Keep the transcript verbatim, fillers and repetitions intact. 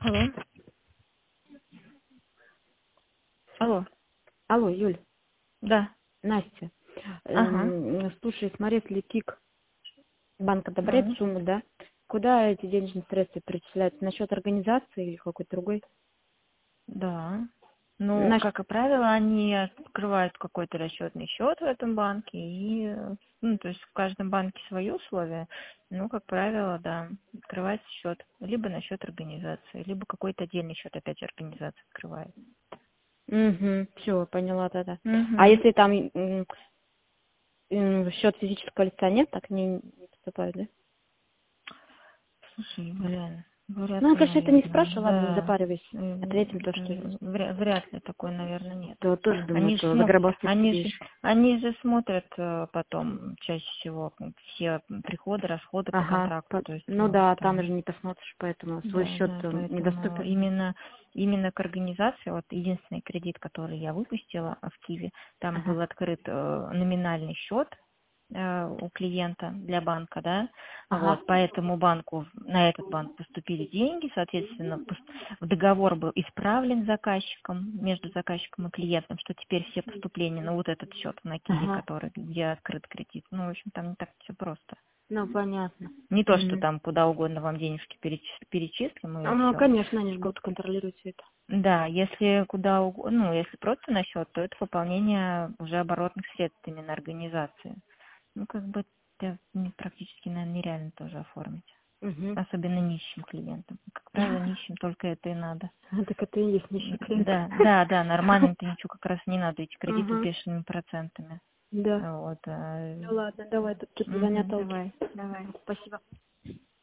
Алло. Алло. Алло, Юль, Да. Настя. Ага. Эм, Слушай, смотри, если КИК банк одобряет Ну, сумму, да, куда эти денежные средства перечисляются? На счет организации или какой-то другой? да. Ну, На ш- как и правило, они открывают какой-то расчетный счет в этом банке и, э, ну, то есть в каждом банке свои условия. Ну, как правило, да, открывается счет либо на счет организации, либо какой-то отдельный счет опять же организация открывает. Мгм, все, поняла тогда. А Угу. если там м, м, счет физического лица нет, так не, не поступают, да? Слушай, блин, вряд Ну, я, ли, конечно, это не наверное. спрашиваю, ладно, не Да. запаривайся. Ответим М, то, да, что есть. вря- Вряд ли такой, наверное, нет. То тоже думаю, Они же что смо- загробастать они же, сидишь. они же смотрят э, потом чаще всего м, все приходы, расходы по Ага, контракту, по- то есть ну э, да, там там, же не посмотришь, поэтому свой да, счет да, э, поэтому недоступен. именно именно к организации, вот единственный кредит, который я выпустила э, в Киеве, там Ага, был открыт э, номинальный счет э, у клиента для банка, да, ага. вот, по этому банку, на этот банк поступили деньги, соответственно, пос- в договор был исправлен заказчиком, между заказчиком и клиентом, что теперь все поступления на вот этот счет на Киеве, Ага. который, где открыт кредит, ну, в общем, там не так все просто. Ну, понятно. Не то, что Мгм. там куда угодно вам денежки перечис- перечислим и А, ну, все. конечно, они же будут контролировать все это. Да, если куда угодно, ну, если просто на счет, то это пополнение уже оборотных средств именно организации. Ну, как бы это м, практически, наверное, нереально тоже оформить. Угу. Особенно нищим клиентам. Как правило, нищим только это и надо. Так это и есть нищий М, клиент. Да, да, да, нормальным-то ничего как раз не надо, эти кредиты с Ага. бешеными процентами. Да. Вот. а, Ну ладно, давай, тут что-то мгм, занято. Окей. давай, давай. Спасибо.